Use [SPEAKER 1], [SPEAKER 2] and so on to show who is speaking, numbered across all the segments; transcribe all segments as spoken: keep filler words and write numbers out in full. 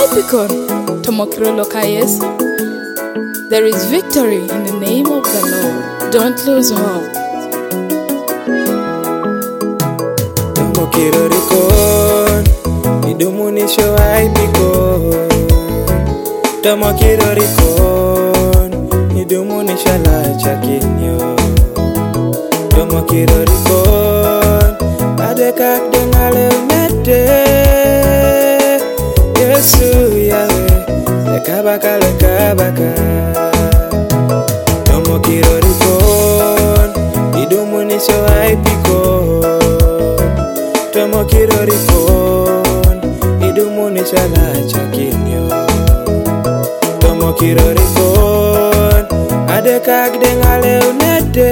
[SPEAKER 1] Typical Tomokiro Lokayes. There is victory in the name of the Lord. Don't lose hope.
[SPEAKER 2] Tomokiro Rikon, idumunisho aipikon. Tomokiro Rikon, idumunisha la chakinyo. Tomokiro Rikon, adekak dengale unete. Yesu yawe, lekabaka lekabaka. Tomokiro Rikon, idumunisho aipikon. Tomokiro Rikon, idumunisha la chakinyo. Tomokiro Rikon, adekak dengale unete.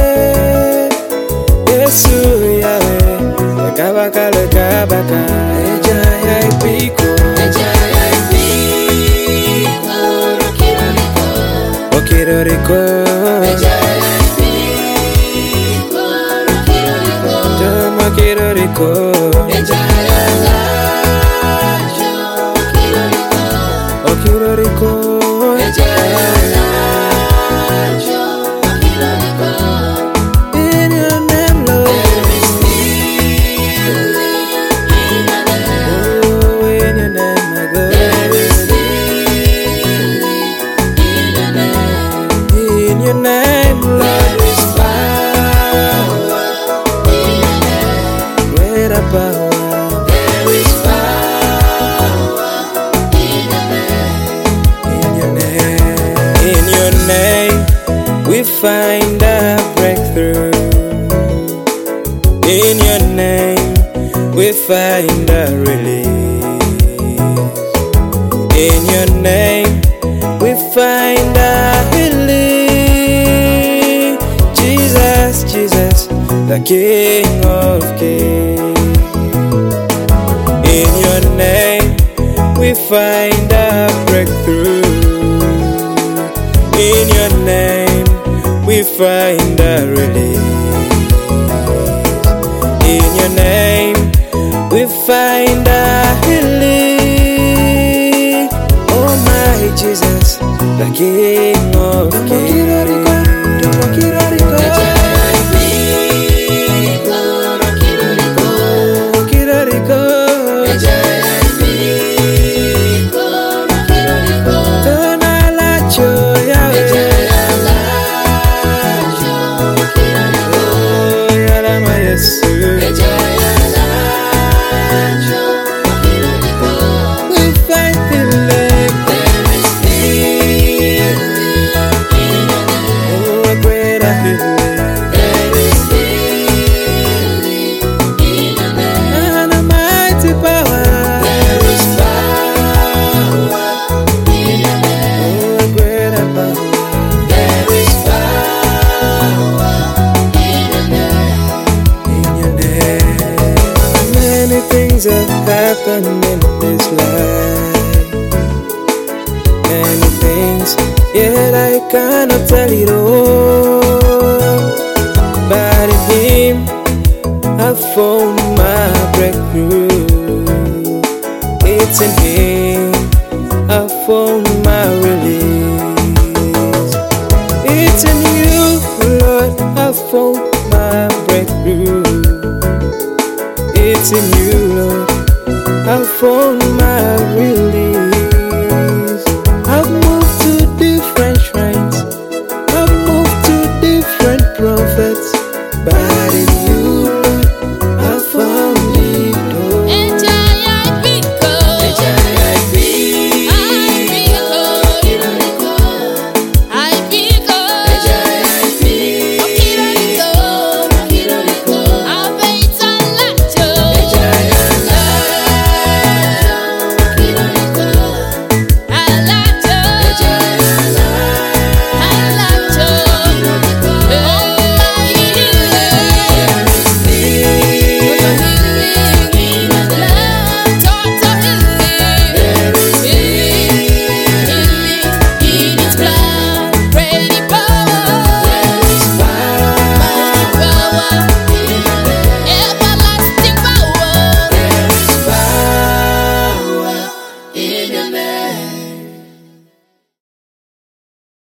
[SPEAKER 2] Yesu yawe, lekabaka lekabaka. Ejaya ipiko,
[SPEAKER 3] Ejaya ipiko, Okiro Rikon,
[SPEAKER 2] Okiro Rikon.
[SPEAKER 3] Ejaya ipiko, Okiro Rikon,
[SPEAKER 2] Tomokiro Rikon,
[SPEAKER 3] Ejaya lajo, Okiro Rikon,
[SPEAKER 2] Okiro Rikon.
[SPEAKER 3] Ejaya lajo, Okiro Rikon.
[SPEAKER 2] In your name, Lord.
[SPEAKER 3] There is healing in the name.
[SPEAKER 2] Oh, in your name, my God.
[SPEAKER 3] There is healing in the name.
[SPEAKER 2] In your name, Lord.
[SPEAKER 3] There is power in the name.
[SPEAKER 2] Greater power.
[SPEAKER 3] There is power in the name.
[SPEAKER 2] In your name. In your name, we find a breakthrough. In your name, we find a release. In your name, we find a healing. Jesus, Jesus, the King of Kings. In your name, we find a breakthrough. In your name, we find a release. In your name, we find a healing. Oh my Jesus, the King of Kings.
[SPEAKER 3] Ejaya ipiko, Okiro Rikon,
[SPEAKER 2] Okiro Rikon.
[SPEAKER 3] Ejaya ipiko, Okiro Rikon,
[SPEAKER 2] Tona lacho yawe.
[SPEAKER 3] Ejaya lajo, Okiro Rikon,
[SPEAKER 2] Oh, yarama Yesu.
[SPEAKER 3] Ejaya lajo, Okiro Rikon.
[SPEAKER 2] We find healing.
[SPEAKER 3] There is healing in the name.
[SPEAKER 2] Oh, a greater healing.
[SPEAKER 3] There is healing in the name.
[SPEAKER 2] And a mighty power.
[SPEAKER 3] There is power in the name.
[SPEAKER 2] Oh, a greater power.
[SPEAKER 3] There is power in the name.
[SPEAKER 2] In your name. Many things have happened in this life. Many things, yet I cannot tell it all. But in Him, I found my breakthrough. It's in Him, I found my release. It's in You, Lord, I found my breakthrough. It's in You, Lord, I found my release.